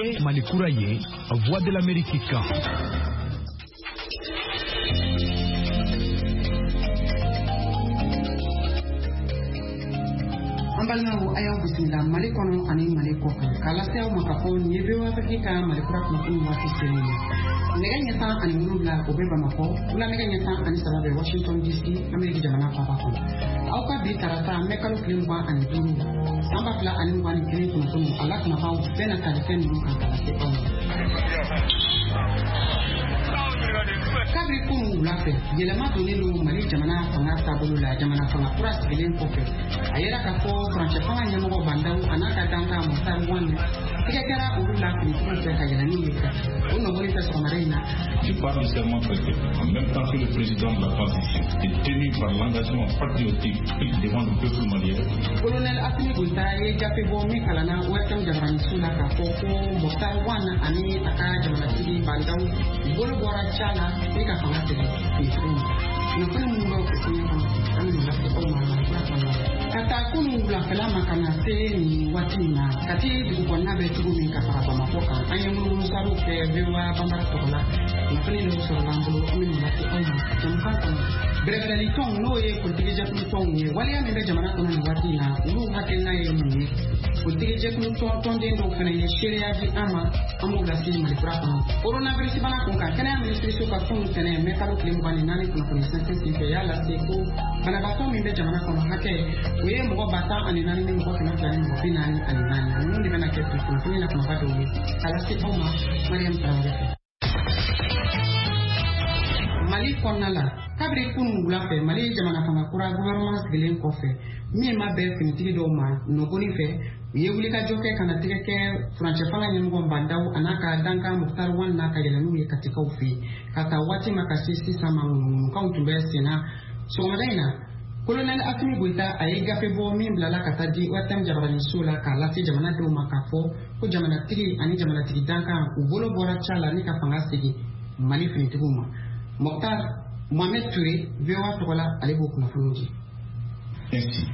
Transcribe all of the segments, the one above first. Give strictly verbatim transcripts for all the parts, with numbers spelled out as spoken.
Niye Malikuraye, Voix de l'Amérique. Ambalnao ayaw bismillah malikono ani malikoko kala sew makako nyebe wa Afrika malikura kuma wa kiseni nega nyata ani mulula obeba mako ula nega nyata ani sababe Washington D C Amerika jamana papa ko auka bi karata mekalo klimba ani duru samba pla ani wani kini kuma kuma ala kuma fa bena kala fen mu kan kala se on kabri kunu lafe yelema donilu mali jamana fanga tabulu la jamana fanga kura sigilen kofe ayera ka ko franche fanga nyamo bandau anaka tanga musar wani kekera ubula kunifu ka yelani yeka uno moni ta somarina. Je parle du serment prêté en même temps que le président de la transition est tenu par l'engagement patriotique devant le peuple malien. Colonel Asimi Goutaye jafe bomi kalana wetam jamani sula ka koko musar wana ani aka jamana tigi bandau bolo bora chala ika fanga tigi kunifu nukuni mungo kusini kami mulafi oma na kata kunu la kalama kana se ni watina kati duko na be tugu min ka fara ba makoka anyamu musaru ke bewa bambara tola nukuni no so lambo kami mulafi oma tumkata bregdali ton no ye kultige jakun ton ye wali ame be jamana kono ni watina ulu hakena ye munye kultige jakun ton ton den do fene ye sheria di ama amu la sin mali prato coronavirus bana kunka kana ministry so ka ton tene me kalo klim bani nani kuna kuna sense ke yala se ko bana bato mi be jamana kono hake we mo bata ani nani ni mo kana tani mo binani ani nani ni bana ke tu kuna na kuna bato we ala se oma Mariam Traoré Mali konala kabri kunu lafe Mali jamana fanga kura gouvernement sigilen kofe mi ma be finitigi do ma no koni fe ye wuli ka joke kana tigeke franche fanga nyamgo bandau anaka danka muktar wan naka yelanu ye katika ufi kata wati makasisi sama ngunu kauntumbe sena so madaina Colonel Asimi Goita aye gafe bo mi blala kata di watam jabarani sula ka lati jamana do makafo ko jamana tigi ani jamana tigi danka ubolo bora chala ni ka fanga sigi Mali finitigu ma Mokhtar Mohamed Touré, V O A Togola, Alebo Kumafunuji. Ainsi,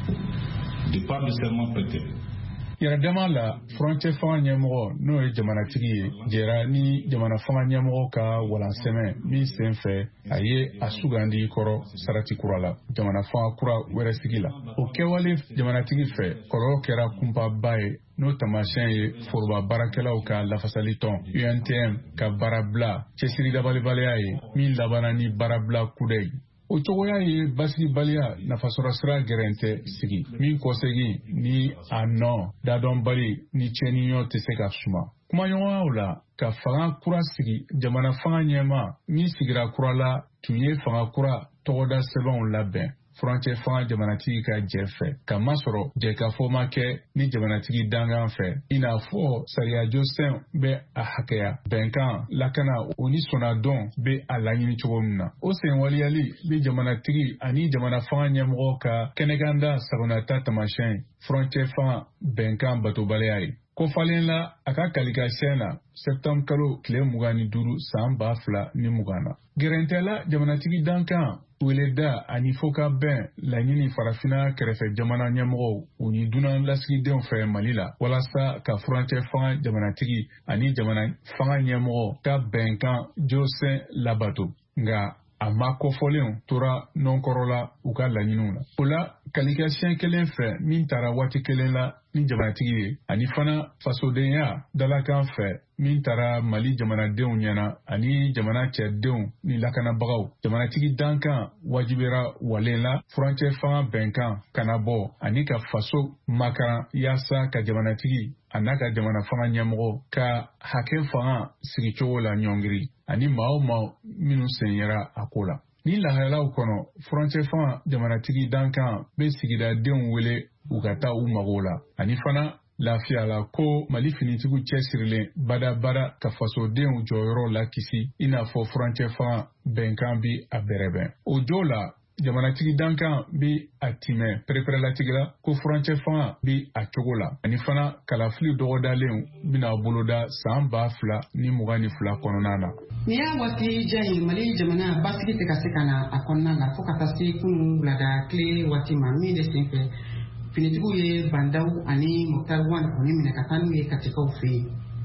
de par le serment prêté. Yaradama la frontière fanga nyamoro no e jamana tigi jera ni jamana fanga nyamoro ka wala seme mi senfe aye asugandi koro sarati kurala jamana fanga kura wera sigila o kewale jamana tigi fe koro kera kumpa bae no tamashen ye forba barakelaw ka lafasaliton U N T M ka barabla chesiri dabali baleaye min labana ni barabla kudei o cogoya ye basigi baliya nafasɔrɔ sira gɛrɛntɛ sigi min kɔsegi ni a nɔ dadɔnbali ni cɛniyɔ tɛ se ka suma kumaɲɔgɔnyaw la ka fanga kura sigi jamana fanga ɲɛma min sigira kura la tun ye fanga kura tɔgɔda sɛbɛnw labɛn frontière fanga jamanatigi ka jɛ fɛ ka masɔrɔ jɛkafɔ ma kɛ ni jamanatigi dangan fɛ i n'a fɔ sariya jɔsen bɛ a hakɛya bɛnkan lakana o ni sɔnnadɔn bɛ a laɲini cogo min na o sen waliyali bɛ jamanatigi ani jamana fanga ɲɛmɔgɔ ka kɛnɛkanda sagonata tamasiyɛn frontière fanga bɛnkan batobaliya ye kofalen la a ka kalikasiyɛn na septembre kalo tile mugan ni duuru san ba fila ni mugan na gɛrɛntɛla jamanatigi dankan weleda ani fo ka bɛn laɲini farafina kɛrɛfɛ jamana ɲɛmɔgɔw u ni dunan lasigidenw fɛ Mali la walasa ka frontière fanga jamanatigi ani jamana fanga ɲɛmɔgɔ ka bɛnkan jɔsen labato nga a ma kɔfɔlenw tora nɔnkɔrɔ la u ka laɲiniw la o la kalikasiyɛn kelen fɛ min taara waati kelen la ni jamanatigi ye ani fana fasodenya dalakan fɛ min taara Mali jamanadenw ɲɛna ani jamana cɛdenw ni lakanabagaw jamanatigi dankan wajibera walen la frontière fanga bɛnkan kana bɔ ani ka faso makaran yaasa ka jamanatigi a n'a ka jamana fanga ɲɛmɔgɔ ka hakɛ fanga sigicogo la ɲɔngiri ani maa o maa minnu senyera a ko la ni lahalalaw kɔnɔ frontière fanga jamanatigi dankan bɛ sigidadenw wele u ka taa u mago la ani fana lafiya la ko Mali finitigiw cɛsirilen badabada ka fasodenw jɔyɔrɔ la kisi i n'a fɔ frontière fanga bɛnkan bi a bɛrɛbɛn o jo la jamanatigi dankan bi a timɛ pɛrɛpɛrɛlatigi la ko frontière fanga bi a cogo la ani fana kalafili dɔgɔdalenw bina boloda san ba fila ni mugan ni fila kɔnɔna na ni y'a waati jan ye Mali jamana basigi tɛ ka se ka na a kɔnɔna la fo ka taa se kunun wulada tile waati ma min de senfɛ finitigiw ye bandaw ani Muktar Wan o ni minɛ ka taa n'u ye katikaw fɛ yen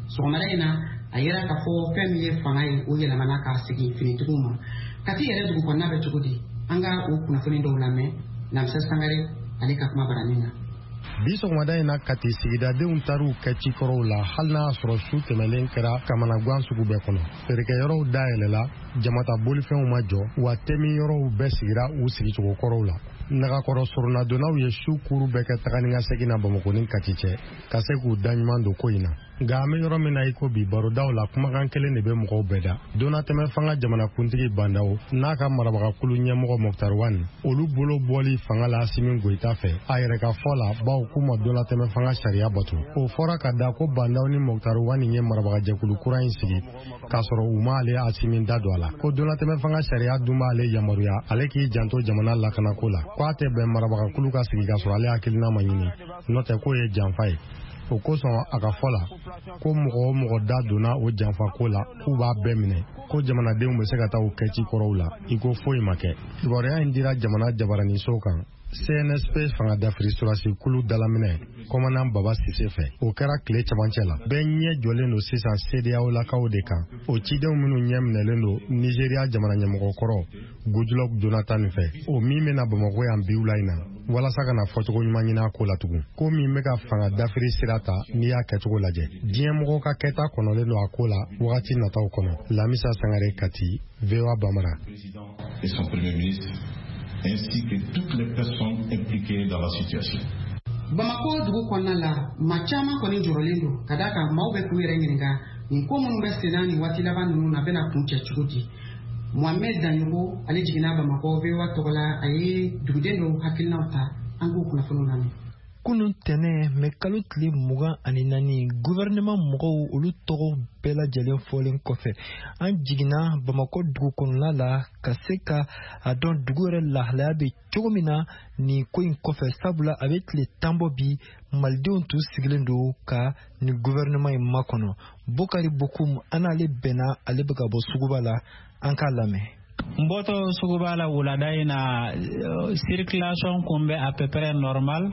sɔgɔmada in na a yɛrɛ ka fɔ fɛn min ye fanga ye o yɛlɛmana k'a sigi finitigiw ma kati yɛrɛ dugu kɔnɔna bɛ cogo di an ka o kunnafoni dɔw lamɛn Lamisa Sangare ale ka kuma baranin na. Bi sɔgɔmada in na Kati sigidadenw taru kɛ cikɔrɔw la hali n'a sɔrɔ su tɛmɛlen kɛra kamanagan sugu bɛɛ kɔnɔ. Feerekɛyɔrɔw dayɛlɛla, jamata bolifɛnw ma jɔ, wa temi yɔrɔw bɛɛ sigira u sigicogo kɔrɔw la. Nagakɔrɔ soronnadonnaw ye su kuru bɛɛ kɛ taga ni ka segin na Bamako ni Kati cɛ ka se k'u da ɲuman don ko in na. Nka an bɛ yɔrɔ min na i ko bi barodaw la kumakan kelen de bɛ mɔgɔw bɛɛ da. Donatɛmɛ fanga jamanakuntigi Bandaw n'a ka marabagakulu ɲɛmɔgɔ Moktar Wane olu bolo bɔli fanga la Asimi Goita fɛ a yɛrɛ ka fɔ la baw k'u ma donatɛmɛ fanga sariya bato. O fɔra ka da ko Bandaw ni Moktar Wane ye marabagajɛkulu kura in sigi k'a sɔrɔ u ma ale Asimi da don a la. Ko donatɛmɛ fanga sariya dun b'ale yamaruya ale k'i janto jamana lakanako la. Ko a tɛ bɛn marabagakulu ka sigi k'a sɔrɔ ale hakilina ma ɲini n'o tɛ k'o ye janfa ye. O kosɔn a ka fɔ la ko mɔgɔ o mɔgɔ da donna o janfa ko la k'u b'a bɛɛ minɛ ko jamanadenw bɛ se ka taa u kɛ ci kɔrɔw la i ko foyi ma kɛ. Kibaruya in dira jamana jabaraniso kan C N S P fanga dafiri surasi kulu dalaminɛ kɔmanan Baba Sise fɛ. O kɛra tile cɛmancɛ la. Bɛɛ ɲɛ jɔlen don sisan C D A O lakaw de kan. O cidenw minnu ɲɛ minɛlen don Nigeria jamana ɲɛmɔgɔ kɔrɔ Goodluck Jonathan fɛ. O min bɛna Bamako yan bi wula in na walasa ka na fɔcogo ɲuman ɲini a ko la tugun. Ko min bɛ ka fanga dafiri sira ta n'i y'a kɛcogo lajɛ. Diɲɛ mɔgɔw ka kɛta kɔnɔlen don a ko la wagati nataw kɔnɔ. Lamisa Sangare, Kati, V O A Bamara. Et son premier ministre, ainsi que toutes les personnes impliquées dans la situation. Bamako dugu kɔnɔna la maa caman kɔni jɔrɔlen don ka d'a kan maaw bɛ k'u yɛrɛ ɲininka nin ko minnu bɛ sen na nin waati laban ninnu na bɛna kun cɛ cogo di. Mohamed Danyogo ale jiginna Bamako V O A tɔgɔ la a ye duguden dɔw hakilinaw ta an k'u kunnafoniw lamɛn. Kunun tɛnɛ mɛ kalo tile mugan ani naani gouvernement mɔgɔw olu tɔgɔ bɛɛ lajɛlen fɔlen kɔfɛ an jiginna Bamako dugu kɔnɔna la ka se ka a dɔn dugu yɛrɛ lahalaya bɛ cogo min na nin ko in kɔfɛ sabula a bɛ tile tan bɔ bi malidenw tun sigilen don ka nin gouvernement in makɔnɔ. Bokari Bokum an n'ale bɛnna ale bɛ ka bɔ suguba la an k'a lamɛn. Mboto suguba la wulada in na circulation kun bɛ à peu près normal.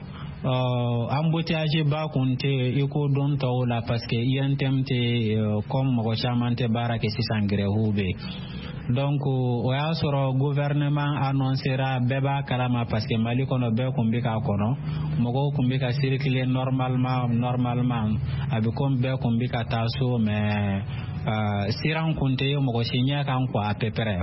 Uh, embouteillage ba kun tɛ iko don tɔw la parce que I N T M tɛ uh, comme mɔgɔ caman tɛ baara kɛ sisan grève bɛ donc o y'a sɔrɔ gouvernement annoncera bɛɛ b'a kalama parce que Mali kɔnɔ bɛɛ kun bɛ k'a kɔnɔ mɔgɔw kun bɛ ka circuler normalement normalement a bɛ comme bɛɛ kun bɛ ka taa so mais uh, siran kun tɛ mɔgɔ si ɲɛ kan quoi à peu près.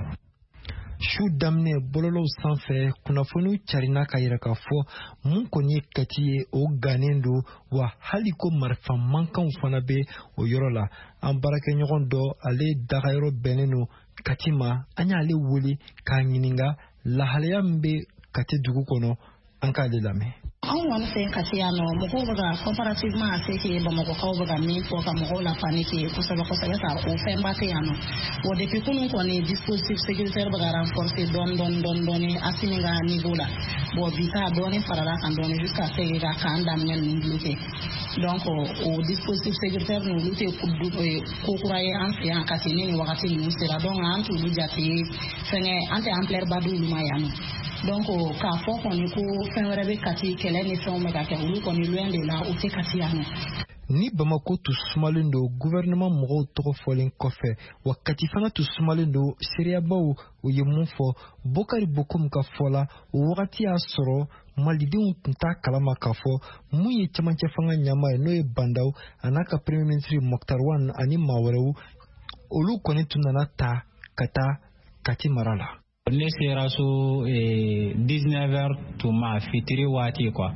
Su daminɛ bololaw sanfɛ kunnafoniw carina ka yira k'a fɔ mun kɔni ye Kati ye o gannen don wa hali ko marifa mankanw fana bɛ o yɔrɔ la. An baarakɛɲɔgɔn dɔ ale dagayɔrɔ bɛnnen don Kati ma an y'ale wele k'a ɲininka lahalaya min bɛ Kati dugu kɔnɔ an k'ale lamɛn. An kɔni fɛ Kati yan nɔ mɔgɔw bɛ ka comparativement à ce que Bamakɔkaw bɛ ka min fɔ ka mɔgɔw la paniquer kosɛbɛ kosɛbɛ ka o fɛnba tɛ yan nɔ. Bon depuis kunun kɔni dispositif sécuritaire bɛ ka renforcer dɔɔni dɔɔni dɔɔni dɔɔni Asimi ka niveau la. Bon bi ta dɔɔni farala kan dɔɔni jusqu'à ce que ka kan daminɛ ninnu bloquer. Donc o dispositif sécuritaire ninnu tɛ ko kura ye an fɛ yan Kati ni nin wagati ninnu sera donc an t'olu jate fɛngɛ an tɛ ampleur ba d'olu ma yan nɔ. Donc k'a fɔ kɔni ko fɛn wɛrɛ bɛ Kati kɛlɛ ni fɛnw bɛ ka kɛ olu kɔni loin de la u tɛ Kati yan nɔ. Ni Bamako tun sumalen don gouvernement mɔgɔw tɔgɔ fɔlen kɔfɛ wa Kati fana tun sumalen don seereyabaw u ye mun fɔ Bokari Bokum ka fɔ la o wagati y'a sɔrɔ malidenw tun t'a kalama k'a fɔ mun ye cɛmancɛ fanga ɲɛmaa ye n'o ye Bandaw a n'a ka premier ministre Moktar Wane ani maa wɛrɛw olu kɔni tun nana ta ka taa Kati mara la. Ne sera so eh, dix-neuf heures tuma fitiri waati quoi.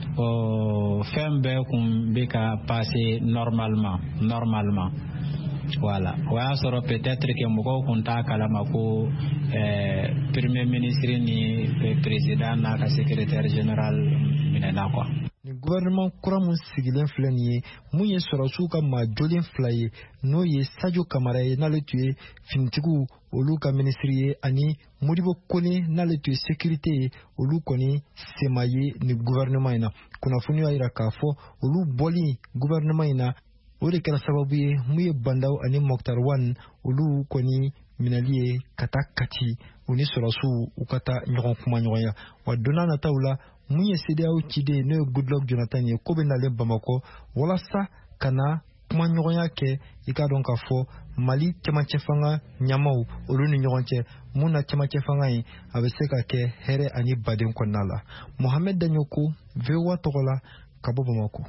Oh, fɛn bɛɛ kun bɛ ka passer normalement normalement voilà o y'a sɔrɔ peut-être que mɔgɔw kun t'a kalama ko eh, premier ministre ni président n'a ka secrétaire général minɛna quoi. Ni gouvernement kura mun sigilen filɛ nin ye mun ye sɔrɔsiw ka maa jɔlen fila ye n'o ye Sadio Kamara ye n'ale tun ye finitigiw olu ka ministre ye ani Modibo Kone n'ale tun ye sécurité ye olu kɔni sema ye ni gouvernement in na. Kunnafoni y'a yira k'a fɔ olu bɔli gouvernement in na o de kɛra sababu ye mun ye Bandaw ani Moktar Wane olu kɔni minɛli ye ka taa Kati u ni sɔrɔsiw u ka taa ɲɔgɔn kuma ɲɔgɔnya wa donna nataw la mun ye C D A O ciden n'o ye Goodluck Jonathan ye ko bɛ nalen Bamako walasa ka na kuma kuma ɲɔgɔnya kɛ i ka dɔn ka fɔ Mali cɛmancɛ fanga ɲamaw olu ni ɲɔgɔn cɛ mun na cɛmancɛ fanga in a bɛ se ka kɛ hɛrɛ ani baden kɔnɔna la. Mohamed Danyoko, V O A tɔgɔ la, ka bɔ Bamako.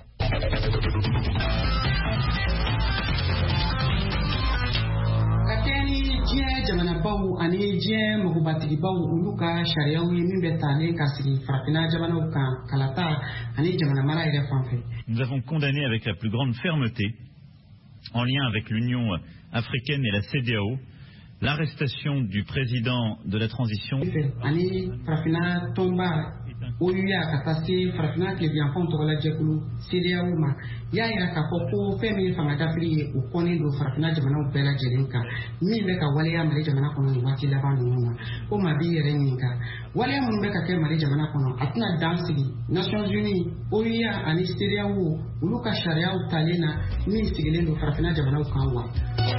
Diɲɛ jamanabaw ani diɲɛ mɔgɔbatigibaw olu ka sariyaw ye min bɛ talen ka sigi farafinna jamanaw kan kalata ani jamana mara yɛrɛ fanfɛ. Nous avons condamné avec la plus grande fermeté, en lien avec l'Union africaine et la C D A O, l'arrestation du président de la transition. Ani farafina tomba oya ka taa se farafina tilebiyanfanw tɔgɔla jɛkulu C D A O ma y'a yira k'a fɔ ko fɛn min ye fanga dafiri ye o kɔnnen don farafina jamanaw bɛɛ lajɛlen kan min bɛ ka waleya Mali jamana kɔnɔ nin waati laban ninnu na ko maa b'i yɛrɛ ɲininka waleya minnu bɛ ka kɛ Mali jamana kɔnɔ a tɛna dan sigi Nations Unies oya ani C D A O olu ka sariyaw talen na min sigilen don farafina jamanaw kan wa.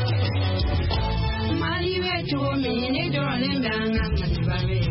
Mali bɛ cogo min ne dɔrɔn bɛ an ka Maliba bɛ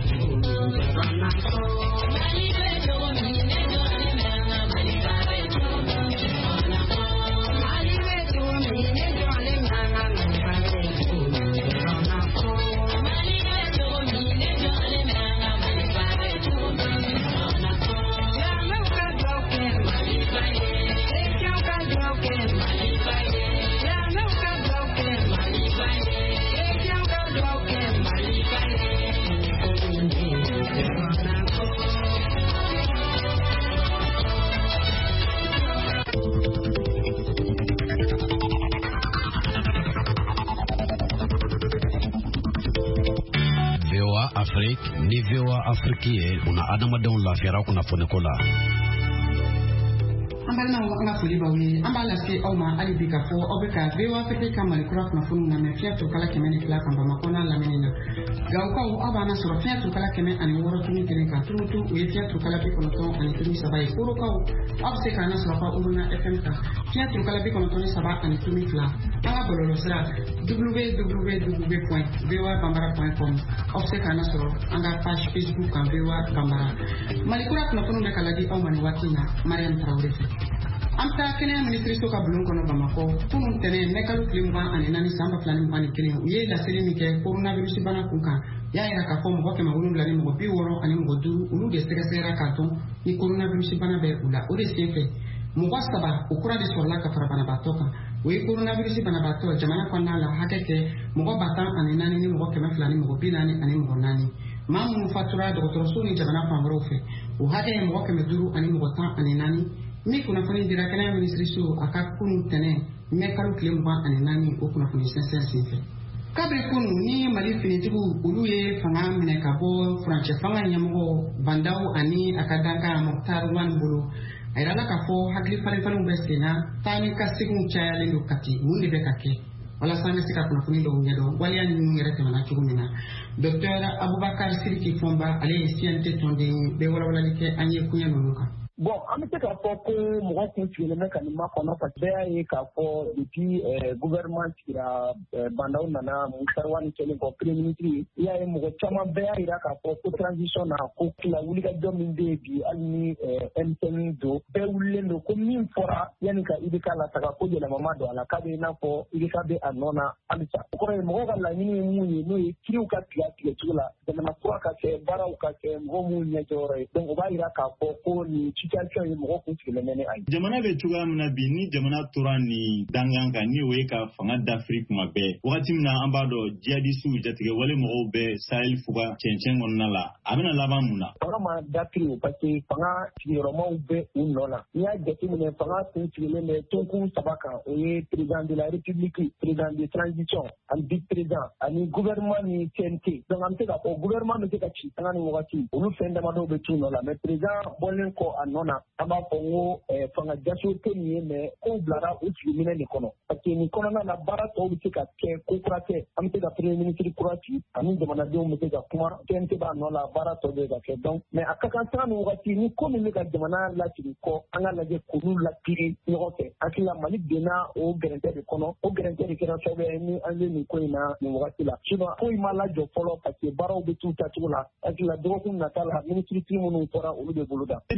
Afrique ni V O A Afrique ye una adamadenw lafiyara kunnafoni ko la. An balimaw an ka foli b'aw ye an b'a lase aw ma hali bi ka fɔ aw bɛ ka V O A Afrique ka Mali kura kunnafoni lamɛn fiɲɛ turukala kɛmɛ ni fila kan Bamakɔ n'a lamini na. Gawukaw aw b'an sɔrɔ fiɲɛ turukala kɛmɛ ani wɔɔrɔ tuni kelen kan tumutu o ye fiɲɛ turukala bi kɔnɔntɔn ani tuni saba ye. Korokaw aw bɛ se k'an sɔrɔ ka Uruna F M kan fiɲɛ turukala bi kɔnɔntɔn ni saba ani tuni fila. An ka bɔlɔlɔsira w w w point v o a bambara point com aw bɛ se k'an sɔrɔ an ka page Facebook kan V O A Bambara. Mali kura kunnafoni bɛ ka ladi aw ma nin waati in na Mariam Traoré fɛ. An taa kɛnɛya minisiriso ka bulon kɔnɔ Bamakɔ kunun tɛnɛn mɛ kalo tile mugan ani naani san ba fila ni mugan ni kelen u ye laseli min kɛ coronavirus bana kun kan y'a yira k'a fɔ mɔgɔ kɛmɛ wolonwula ni mɔgɔ bi wɔɔrɔ ani mɔgɔ duuru olu de sɛgɛsɛgɛra k'a dɔn ni coronavirus bana bɛ u la o de senfɛ mɔgɔ saba o kura de sɔrɔla ka fara banabaatɔ kan o ye coronavirus banabaatɔ jamana kɔnɔna la hakɛ kɛ mɔgɔ ba tan ani naani ni mɔgɔ kɛmɛ fila ni mɔgɔ bi naani ani mɔgɔ naani maa minnu fatura dɔgɔtɔrɔso ni jamana fan wɛrɛw fɛ o hakɛ ye mɔgɔ kɛmɛ duuru ani mɔgɔ tan ani naani min kunnafoni dira kɛnɛya minisiriso a ka kunun tɛnɛn mɛ kalo tile mugan ani naani o kunnafoni sɛnsɛn senfɛ. Kabiri kunu ni Mali finitigiw olu ye fanga minɛ ka bɔ furancɛ fanga ɲɛmɔgɔ Bandaw ani a ka danka Moktar Wan bolo a yirala k'a fɔ hakili falenfalenw bɛ sen na taa ni ka seginw cayalen don kati mun de bɛ ka kɛ walasa an bɛ se ka kunnafoni dɔw ɲɛdɔn waleya ninnu yɛrɛ tɛmɛna cogo min na. Docteur Abubakar Siriki Fɔnba ale ye C N T tɔnden bɛ walawalali kɛ an ye kuɲɛ ninnu kan. Bon, an bɛ se k'a fɔ ko mɔgɔ kun sigilen bɛ ka nin ma kɔnɔ parce que bɛɛ y'a ye k'a fɔ depuis gouvernement sigira Bandaw nana Muktar Wan kɛlen kɔ premier ministre ye i y'a ye mɔgɔ caman bɛɛ y'a yira k'a fɔ ko transition na ko tila wulikajɔ min bɛ yen bi hali ni M C N don bɛɛ wulilen don ko min fɔra yanni ka I B K lataga ko yɛlɛma ma don a la k'a bɛ i n'a fɔ I B K bɛ a nɔ na halisa o kɔrɔ ye mɔgɔw ka laɲini ye mun ye n'o ye kiriw ka tigɛ tigɛ cogo la jamana kura ka kɛ baaraw ka kɛ mɔgɔ minnu ɲɛjɔyɔrɔ ye donc o b'a yira k'a fɔ ko nin situation ye mɔgɔ kun sigilen bɛ ne ayi. Jamana bɛ cogoya min na bi ni jamana tora nin dangan kan ni o ye ka fanga dafiri kuma bɛɛ wagati min na an b'a dɔn jihadisiw jatigɛ wale mɔgɔw bɛ Sahel fuga cɛncɛn kɔnɔna la a bɛna laban mun na. Fanga ma dafiri o parce que fanga sigiyɔrɔmaw bɛ u nɔ la n'i y'a jateminɛ fanga kun sigilen bɛ tonkun saba kan o ye président de la république président de transition ani vice président ani gouvernement ni C N T donc an bɛ se k'a fɔ gouvernement bɛ se ka ci fanga ni wagati olu fɛn damadɔw bɛ t'u nɔ la mais président bɔlen kɔ a nɔ na an b'a fɔ n ko fanga jaso tɛ nin ye mais kow bilara o sigiminɛ de kɔnɔ parce que nin kɔnɔna na baara tɔw bɛ se ka kɛ ko kura kɛ an bɛ se ka premier ministre kura ci ani jamanadenw bɛ se ka kuma C N T b'a nɔ la baara tɔw bɛ ka kɛ donc mais a ka kan sanga ni wagati ni ko min bɛ ka jamana lasigi kɔ an ka lajɛ k'olu lapiri ɲɔgɔn fɛ hakili la Mali donna o gɛrɛntɛ de kɔnɔ o gɛrɛntɛ de kɛra sababu ye ni an ye nin ko in na nin wagati la sinon ko in ma lajɔ fɔlɔ parce que baaraw bɛ t'u tacogo la hakili la dɔgɔkun nata la ministre minnu fɔra olu de bolo da. C D A O ni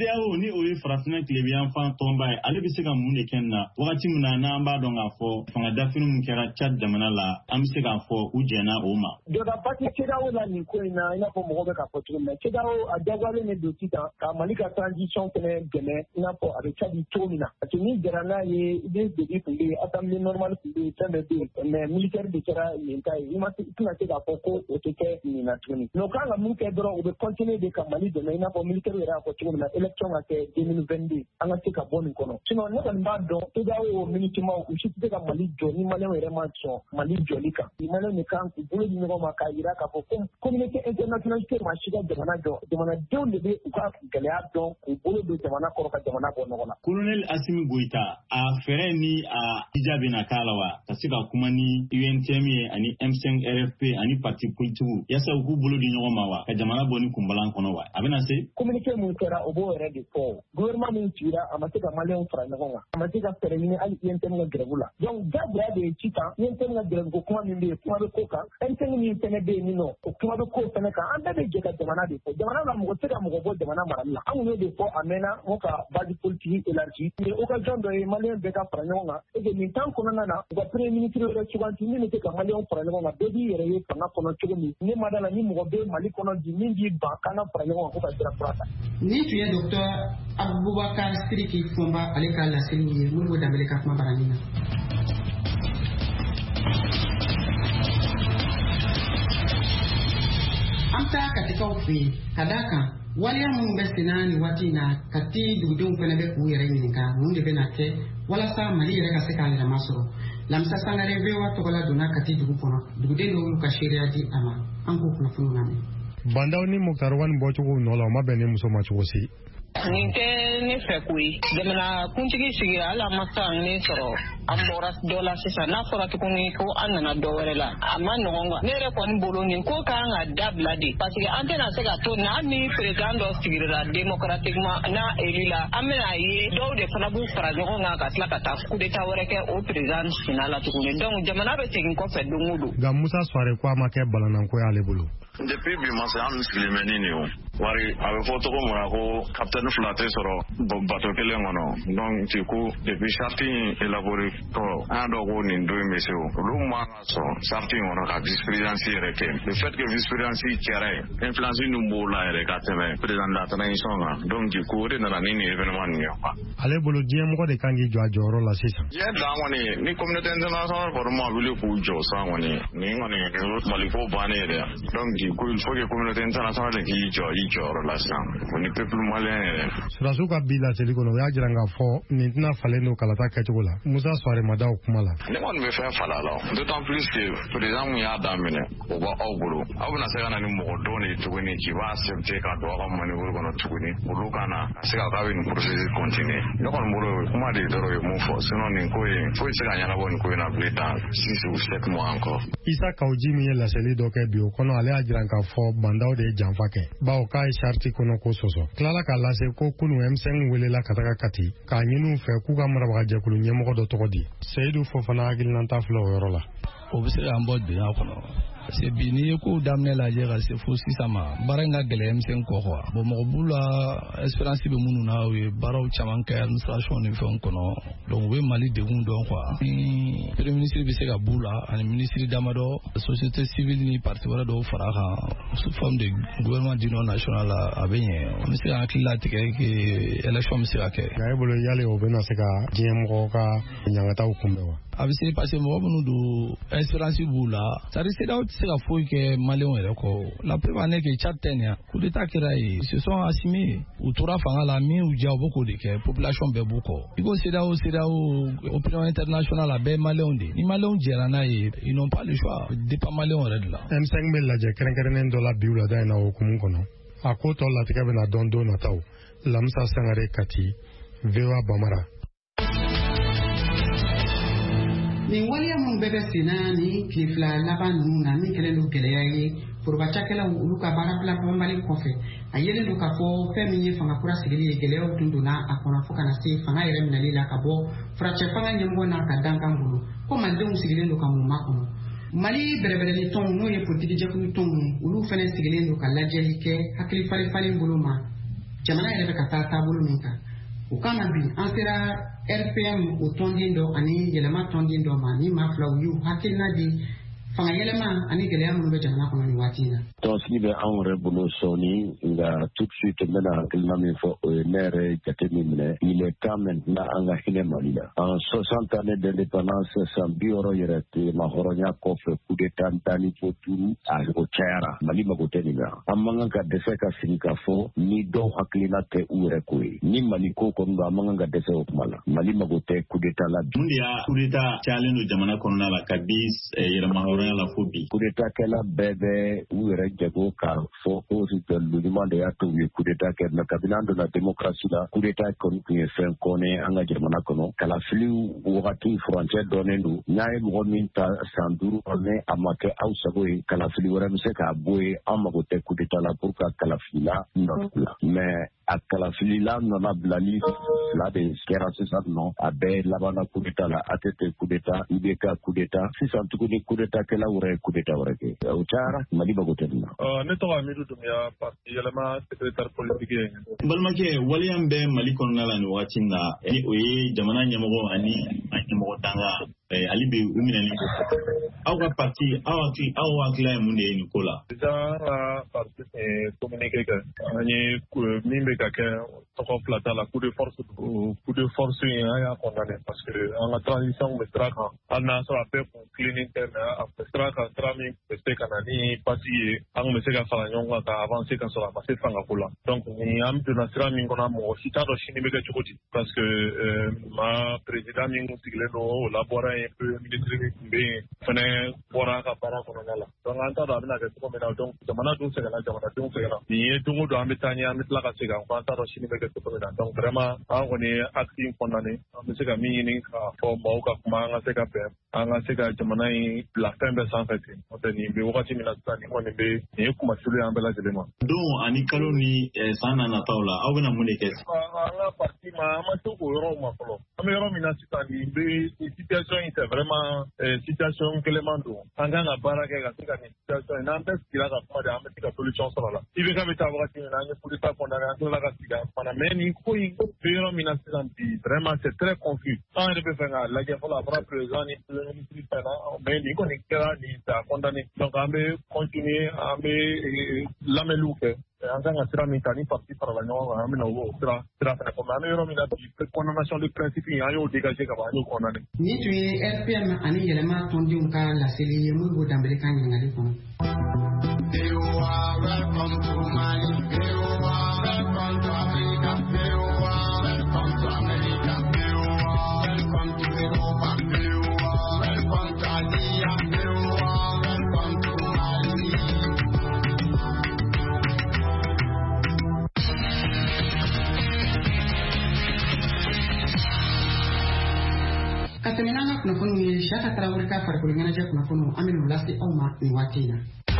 o ye farafina kilebiyan fan tɔnba ye ale bɛ se ka mun de kɛ na wagati min na n'an b'a dɔn k'a fɔ fanga dafiri min kɛra Tchad jamana la an bɛ se k'a fɔ u jɛnna o ma. Dɔgɔba tɛ C E D E A O la nin ko in na i n'a fɔ mɔgɔ bɛ k'a fɔ cogo min na C E D E A O a jagoyalen de don sisan ka Mali ka transition fɛnɛ dɛmɛ i n'a fɔ a bɛ Tchad cogo min na parce que ni jɛra n'a ye I D S tun bɛ yen assemblée normale tun bɛ yen fɛn bɛɛ bɛ yen mais militaire de kɛra yen ta ye i ma se i tɛna se k'a fɔ ko o tɛ kɛ nin na tuguni mais o kan ka mun kɛ dɔrɔn u bɛ continuer de ka Mali dɛmɛ i n'a fɔ militaire yɛrɛ y'a fɔ cogo min na élection ka kɛ deux mille vingt-deux an ka se ka bɔ nin kɔnɔ sinon ne kɔni b'a dɔn C E D E A O militement u si tɛ se ka Mali jɔ ni maliyɛnw yɛrɛ ma sɔn Mali jɔli kan ni maliyɛnw de kan k'u bolo di ɲɔgɔn ma k'a jira k'a fɔ ko communauté internationale tɛ maa si ka jamana jɔ jamanadenw de bɛ u ka gɛlɛya dɔn k'u bolo don jamana kɔrɔ ka jamana bɔ nɔgɔ la. Colonel Assimi Goïta a fɛɛrɛ ni a hija bɛ na k'a la wa ka se ka kuma ni U N T M ye ani M cinq R F P ani parti politiques yaasa u k'u bolo di ɲɔgɔn ma wa ka jamana bɔ ni kunbalan kɔnɔ wa a bɛna se. Communiqué mun kɛra o b'o yɛrɛ de fɔ gouvernement min sigira a ma se ka maliyɛnw fara ɲɔgɔn kan a ma se ka fɛɛrɛ ɲini hali U N T M ka grève la donc jagoya de ye sisan U N T M ka grève ko kuma min bɛ yen kuma bɛ ko kan M cinq min fɛnɛ bɛ yen nɔ o kuma bɛ ko fɛnɛ kan an bɛɛ bɛ jɛ ka jamana de fɔ jamana la mɔgɔ tɛ ka mɔgɔ bɔ jamana marali la an kun y'o de fɔ a mɛnna n ko ka base politique élargie mais occasion dɔ ye maliyɛn bɛɛ ka fara ɲɔgɔn kan et que nin temps kɔnɔna na u ka premier ministre yɛrɛ suganti min bɛ se ka maliyɛnw fara ɲɔgɔn kan bɛɛ b'i yɛrɛ ye fanga kɔnɔ cogo min ne ma da la ni mɔgɔ bɛ Mali kɔnɔ bi min b'i ban k'an ka fara ɲɔgɔn kan ko ka sira fura ta. Ni tun ye docteur Abubakar Sidiki Fɔnba ale ka laseliw ye Modibo Dembele ka kuma barani na. An taa katikaw fɛ yen ka d'a kan waleya minnu bɛ senna nin waati in na Kati dugudenw fana bɛ k'u yɛrɛ ɲininka mun de bɛna kɛ walasa Mali yɛrɛ ka se k'a yɛrɛma sɔrɔ. Lamisa Sangare V O A tɔgɔla donna Kati dugu kɔnɔ duguden dɔw y'u ka seereya di a ma an k'o kunnafoniw lamɛn. Bandaw ni Muktar Wani bɔcogo nɔ la o ma bɛn ni muso ma cogo si. Nin tɛ ne fɛ koyi jamana kuntigi sigira hali a ma se ne sɔrɔ an bɔra dɔ la sisan n'a fɔra tuguni ko an nana dɔ wɛrɛ la a ma nɔgɔn quoi ne yɛrɛ kɔni bolo nin ko kan ka dabila de parce que an tɛna se ka to nin hali ni président dɔ sigirila démocratiquement n'a élu la an bɛna ye dɔw de fana b'u fara ɲɔgɔn kan ka tila ka taa coup d'état wɛrɛ kɛ o président sina la tuguni donc jamana bɛ segin kɔfɛ don o don. Nka Musa Suware ko a ma kɛ balananko ye ale bolo. Depuis bi ma se an sigilen bɛ ni nin o wari a bɛ fɔ cogo min na ko capitaine fila tɛ sɔrɔ bato kelen kɔnɔ donc du coup depuis charte in élaboré tɔ an y'a dɔn ko nin don in bɛ se o olu man ka sɔrɔ charte in kɔnɔ ka vice présidence yɛrɛ kɛ le fait que vice présidence kɛra ye influence dun b'o la yɛrɛ ka tɛmɛ président de la transition kan donc du coup o de nana ni nin événement nin ye quoi. Ale bolo diɲɛ mɔgɔ de kan k'i jɔ a jɔyɔrɔ la sisan. diɲɛ dan kɔni ni communauté internationale kɔni ma wuli k'u jɔ san kɔni nin kɔni Mali ko bannen yɛrɛ donc du coup il faut que communauté internationale k'i jɔ i jɔyɔrɔ la sisan o ni peuple malien yɛrɛ. Surasiw ka bi laseli kɔnɔ o y'a jira k'a fɔ nin tɛna falen don kalata kɛcogo la Musa Suware ma da o kuma la. Ne kɔni bɛ fɛn fala la d'autant plus que président mun y'a daminɛ o b'aw bolo aw bɛna se ka na ni mɔgɔ dɔn de tuguni k'i b'a accepter ka don aw ka manœuvre kɔnɔ tuguni olu ka na ka se ka k'a bɛ nin processus continuer ne kɔni bolo kuma de dɔrɔn ye mun fɔ sinon nin ko in foyi tɛ se ka ɲɛnabɔ nin ko in na bilen dans six ou sept mois encore. Isa Kawuji min ye laseli dɔ kɛ bi o kɔnɔ ale y'a jira k'a fɔ bandaw de ye janfa kɛ bawo k'a ye charte kɔnɔ ko sɔsɔ tilala k'a lase ko kunun M cinq welela ka taga Kati k'a ɲini u fɛ k'u ka marabagajɛkulu ɲɛmɔgɔ dɔ tɔgɔ di Seyidu Fofana hakilinanta filɛ o yɔrɔ la. O bɛ se k'an bɔ dunya kɔnɔ parce que bi n'i ye kow daminɛ lajɛ ka se fo sisan ma baara in ka gɛlɛn M cinq kɔ quoi bon mɔgɔ b'u la espérance bɛ minnu na u ye baaraw caman kɛ administration ni fɛnw kɔnɔ donc u bɛ Mali degun dɔn quoi ni premier ministre bɛ se ka b'u la ani ministre damadɔ société civile ni parti wɛrɛ dɔw fara kan sous forme de gouvernement d'union nationale a bɛ ɲɛ an bɛ se ka hakili latigɛ que élection bɛ se ka kɛ. nka e bolo yali o bɛna se ka diɲɛ mɔgɔw ka ɲangataw kunbɛn wa. a bɛ se parce que mɔgɔ minnu don espérance b'u la c'est à dire C E D E A O tɛ se ka foyi kɛ maliyɛnw yɛrɛ kɔ la preuve en est que Tchad tɛ nin yan coup d'état kɛra yen ils se sont assimilés u tora fanga la min y'u diya u bɛ k'o de kɛ population bɛɛ b'u kɔ i ko C E D E A O C E D E A O opinion internationale a bɛɛ ye maliyɛnw de ni maliyɛnw jɛra n'a ye ils n'ont pas le choix dépend maliyɛnw yɛrɛ de la. M cinq bɛ lajɛ kɛrɛnkɛrɛnnen dɔ la bi wulada in na o hukumu kɔnɔ a ko tɔ latigɛ bɛna dɔn don nataw Lamisa Sangare Kati V O A Bamara. Nin waleya minnu bɛɛ bɛ senna ni tile fila laban ninnu na min kɛlen don gɛlɛya ye forobacakɛlaw olu ka baara bila banbali kɔfɛ a yelen don k'a fɔ fɛn min ye fanga kura sigili ye gɛlɛyaw tun donna a kɔnɔ fo kana se fanga yɛrɛ minɛli la ka bɔ furacɛ fanga ɲɛmɔgɔ n'a ka dankan bolo ko malidenw sigilen don ka mun makɔnɔ Mali bɛrɛbɛrɛli tɔnw n'o ye politiki jɛkulu tɔnw olu fɛnɛ sigilen don ka lajɛli kɛ hakili falen falen bolo ma jamana yɛrɛ bɛ ka taa taabolo min kan o kana bi an sera R P M o tɔnden dɔ ani yɛlɛma tɔnden dɔ ma ni maa filaw y'u hakilina di fanga yɛlɛma ani gɛlɛya minnu bɛ jamana kɔnɔ nin waati in na. tɔnsigi bɛ anw yɛrɛ bolo sɔɔni nka tout de suite n bɛna hakilina min fɔ o ye ne yɛrɛ jate min minɛ il est temps maintenant an ka hinɛ Mali la. en soixante années d'indépendance san bi wɔɔrɔ yɛrɛ tema hɔrɔnya kɔfɛ coup d'état tan ni fo duuru a o cayara Mali mago tɛ nin na. an man kan ka dɛsɛ ka sigi ka fɔ ni dɔw hakilina tɛ u yɛrɛ ko ye ni Mali ko kɔni don an man kan ka dɛsɛ o kuma la. Mali mago tɛ coup d'état la. mun de y'a coup d'état cayalen don jamana kɔnɔna la ka bi yɛlɛma hɔrɔnya la fo bi. coup d'état kɛla bɛɛ bɛ u yɛrɛ jago k'a fɔ ko lu ɲuman de y'a to u ye coup d'état kɛ mais kabini an donna démocratie la coup d'état kɔni tun ye fɛn kɔnɛ an ka jamana kɔnɔ. kalafili wagati furancɛ dɔnnen don n'a ye mɔgɔ min ta san duuru kɔnɛ a ma kɛ aw sago ye kalafili wɛrɛ bɛ se k'a bɔ ye an mago tɛ coup d'état la pour ka kalafilila nɔ bila mais a kalafilila nɔna bilali fila de kɛra sisan nɔ a bɛɛ labanna coup d'état la A T T coup d'état I B K coup d'état sisan tuguni coup d'état kɛla wɛrɛ ye coup d'état wɛrɛ kɛ o cayara Mali mago tɛ nin na. ne tɔgɔ Amidu Dunbiya parti yɛlɛma secrétaire politique ye. balimakɛ waleya bɛ Mali kɔnɔna la nin waati in na ni o ye jamana ɲɛmɔgɔ ani ɲɛmɔgɔ danga ali bɛ u minɛlen ko aw ka parti aw hakili aw hakili ye mun de ye nin ko la. sisan ka parti communiqué kɛ an ye min bɛ ka kɛ tɔgɔ fila t'a la coup de force coup de force in an y'a condamné parce que an ka transition bɛ sira kan hali n'a sɔrɔ a bɛɛ kun tilennen tɛ mais a bɛ sira kan sira min bɛ se ka na ni parti ye an kun bɛ se ka fara ɲɔgɔn kan ka avancer ka sɔrɔ a ma se fangako la donc ni an donna sira min kɔnɔ mɔgɔ si t'a dɔn sini bɛ kɛ cogo di parce que ma président min sigilen don o labɔra yen premier ministre min tun bɛ yen fɛnɛ bɔra a ka baara kɔnɔna la donc an t'a dɔn a bɛna kɛ cogo min na donc jamana dun sɛgɛnna jamanadenw sɛgɛnna nin ye don o don an bɛ taa ɲɛ an bɛ tila ka segin an kɔ an t'a dɔn sini bɛ kɛ cogo min na donc vraiment an kɔni ye acte in condamné an bɛ se ka min ɲini k'a fɔ maaw ka kuma an ka se ka bɛn an ka se ka jamana in bila fɛn bɛɛ sanfɛ ten n'o tɛ nin bɛ wagati min na sisan nin kɔni bɛ nin ye kumasulu ye an bɛɛ lajɛlen ma. don ani kalo ni san na nataw la aw bɛna mun de kɛ. an ka parti ma an ma se k'o yɔrɔw ma fɔlɔ an bɛ yɔrɔ min na sisan nin bɛ nin situation in c'est vraiment situation gɛlɛman don an kan ka baara kɛ ka se ka nin situation in n'an bɛɛ sigira ka kuma de an bɛ se ka solution sɔrɔ a la I B K bɛ taa wagati min na an ye coup d'état condamné an tilala ka sigi an fana mais nin ko in bɛ yɔrɔ min na sisan bi vraiment c'est très confus an yɛrɛ bɛ fɛ ka lajɛ fɔlɔ a fɔra président ni premier ministre fɛn na mais nin kɔni kɛra nin c'est condamné donc an bɛ continuer an bɛ lamɛnniw kɛ an kan ka sira min ta ni parti farala ɲɔgɔn kan an bɛna o sira sira fɛnɛ kɔnɔ an bɛ yɔrɔ min na bi condamnation de principe in an y'o dégager ka ban an y'o condamné. nin tun ye R P M ani yɛlɛma tɔndenw ka laseli ye mun b'o danbele ka ɲininkali kɔnɔ. Welcome to Mali, welcome to Africa, welcome to America, welcome to Europa, welcome to Asia, welcome to Mali. Ka tɛmɛ n'an ka kunnafoni ye Siyaka Tarawele ka farikolo ɲɛnajɛ kunnafoni an bɛ n'o lase aw ma nin waati in na.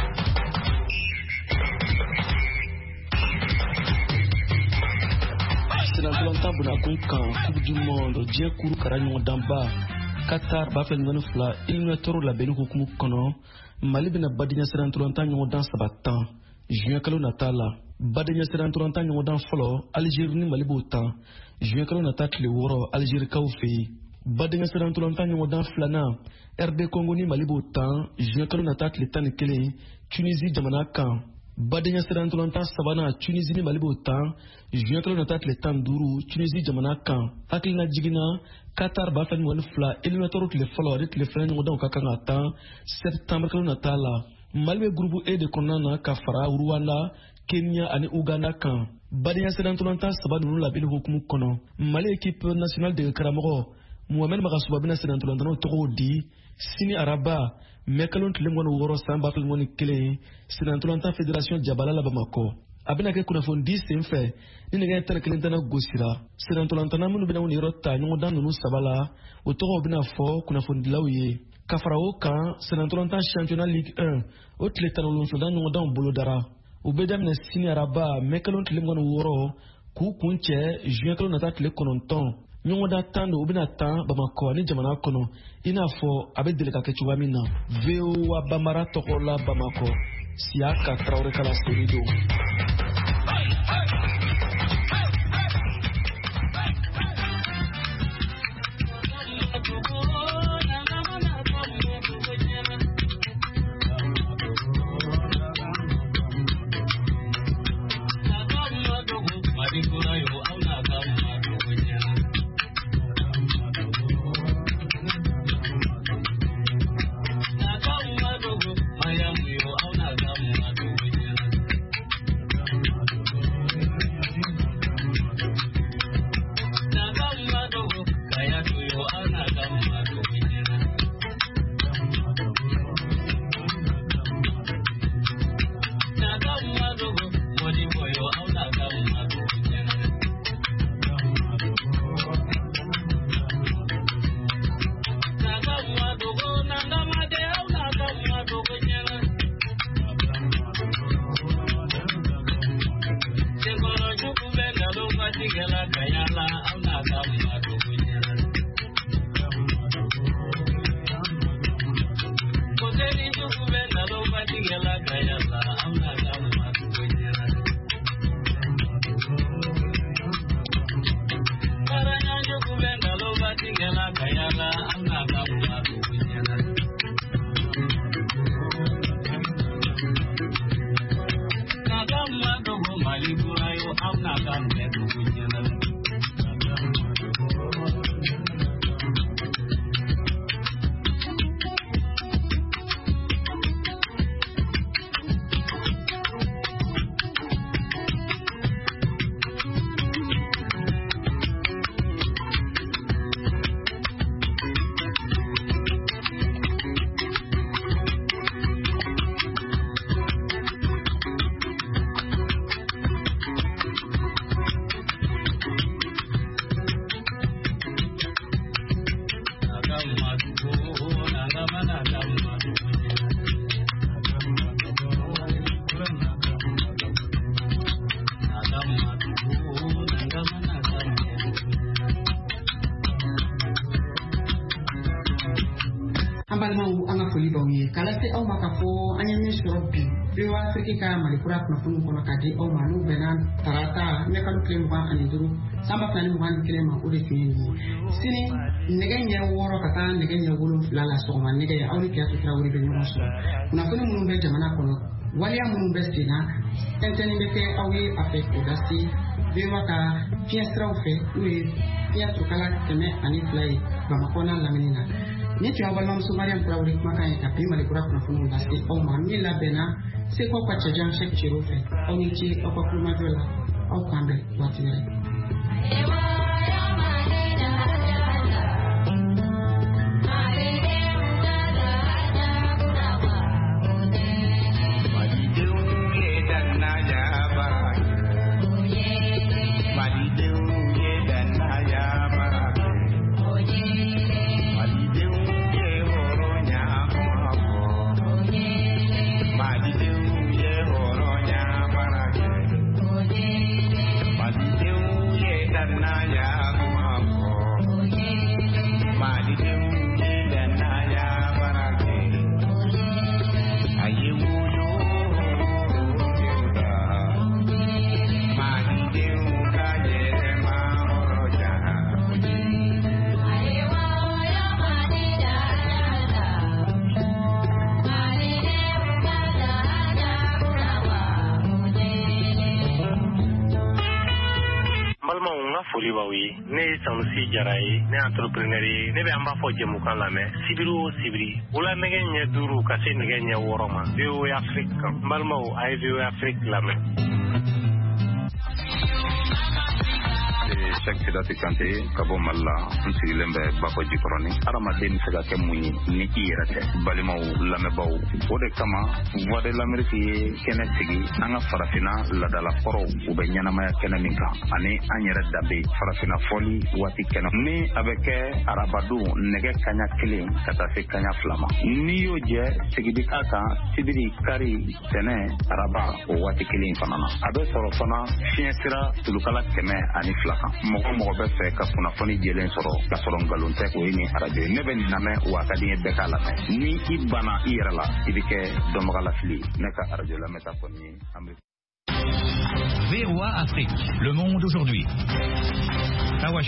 Sinankulanta bunakun kan Coupe du Monde diɲɛ kuru kara ɲɔgɔn danba Qatar b'a fɛ ɲɔgɔn fila éliminatoire labɛnni hukumu kɔnɔ Mali bɛna badenya sinankulanta ɲɔgɔn dan saba tan juin kalo nata la badenya sinankulanta ɲɔgɔn dan fɔlɔ Algérie ni Mali b'o tan juin kalo nata tile wɔɔrɔ Algérie kaw fɛ yen badenya sinankulanta ɲɔgɔn dan filanan R D Congo ni Mali b'o tan juin kalo nata tile tan ni kelen Tunisie jamana kan badenya sinankulanta sabanan Tunisie ni Mali b'o tan juin kalo nata tile tan duuru Tunisie jamana kan hakilina jiginna Qatar b'a fɛ ɲɔgɔn fila éliminatoire tile fɔlɔ ani tile filanan ɲɔgɔn ka kan ka tan septembre kalo nata la Mali bɛ groupe E de kɔnɔna na ka fara Rwanda Kenya ani Uganda kan badenya sinankulanta saba ninnu labɛnni hukumu kɔnɔ Mali équipe nationale de karamɔgɔ Mohamed Magasuba bɛna sinankulantanaw tɔgɔw di sini araba mai kalo tile mugan ni wɔɔrɔ san ba fila mugan ni kelen sinankulanta fédération Jabala la Bamakɔ a bɛna kɛ kunnafoni di sen fɛ ni nɛgɛ tan ni kelen tɛna gosira sinankulantana minnu bɛna nin yɔrɔ ta ɲɔgɔn dan ninnu saba la o tɔgɔw bɛna fɔ kunnafonidilaw ye ka fara o kan sinankulanta championnat ligue un o tile tan ni wolonwula ɲɔgɔn danw bolo dara u bɛ daminɛ sini araba mai kalo tile mugan ni wɔɔrɔ k'u kun cɛ juin kalo nata tile kɔnɔntɔn ɲɔgɔn da tan don u bɛna tan Bamakɔ ani jamana kɔnɔ i n'a fɔ a bɛ deli ka kɛ cogoya min na V O A Bambara tɔgɔ la Bamakɔ Siyaka Tarawele kala seri don. an balimaw an ka foli b'aw ye k'a lase aw ma k'a fɔ an ye min sɔrɔ bi V O A Afrique ka malikura kunnafoni kɔnɔ k'a di aw ma n'u bɛnna tarata ne kalo tile mugan ani duuru sanba fila ni mugan ni kelen ma o de tun ye nin ye sini nɛgɛ ɲɛ wɔɔrɔ ka taa nɛgɛ ɲɛ wolonfila la sɔgɔma nɛgɛ aw ni Kiyatu Tarawele bɛ ɲɔgɔn sɔrɔ kunnafoni minnu bɛ jamana kɔnɔ waleya minnu bɛ sen na tɛntɛnni bɛ kɛ aw ye a fɛ k'o lase V O A ka fiɲɛ siraw fɛ n'o ye fiɲɛ tokala kɛmɛ ani fila ye Bamakɔ n'a lamini na ni tun y'aw balimamuso Mariam Tarawele kumakan ye ka bi malikura kunnafoniw lase aw ma min labɛnna Seko ka cɛjan Sɛki Cero fɛ aw ni ce aw ka kulomajɔ la aw k'an bɛn waati wɛrɛ. ne Sanusi Jara ye ne entrepreneur ye ne bɛ an b'a fɔ jɛmukan lamɛn sibiri o sibiri wula nɛgɛ ɲɛ duuru ka se nɛgɛ ɲɛ wɔɔrɔ ma V O A Afrique kan n balimaw a ye V O A Afrique lamɛn. Sɛki Sidati Kante ka bɔ Mali la n sigilen bɛ Bakɔ Jikɔrɔni adamaden bɛ se ka kɛ mun ye ni i yɛrɛ tɛ balimaw lamɛnbaw o de kama Voix de l'Amérique ye kɛnɛ sigi an ka farafinna ladalakɔrɔw u bɛ ɲɛnamaya kɛnɛ min kan ani an yɛrɛ danbe farafinna fɔli waati kɛnɛ ni a bɛ kɛ arabadon nɛgɛ kaɲa kelen ka taa se kaɲa fila ma n'i y'o jɛ sigidi k'a kan sibiri kari tɛnɛ araba o waati kelen fana na a bɛ sɔrɔ fana fiɲɛ sira tulukala kɛmɛ ani fila kan mɔgɔ mɔgɔ bɛ fɛ ka kunnafoni jɛlen sɔrɔ ka sɔrɔ nkalon tɛ o ye nin arajo ye ne bɛ nin lamɛn wa a ka di n ye bɛɛ k'a lamɛn ni i banna i yɛrɛ la i bɛ kɛ dɔnbaga lafili ne ka arajo lamɛnta kɔni ye an bɛ V O A Afrique, le monde aujourd'hui.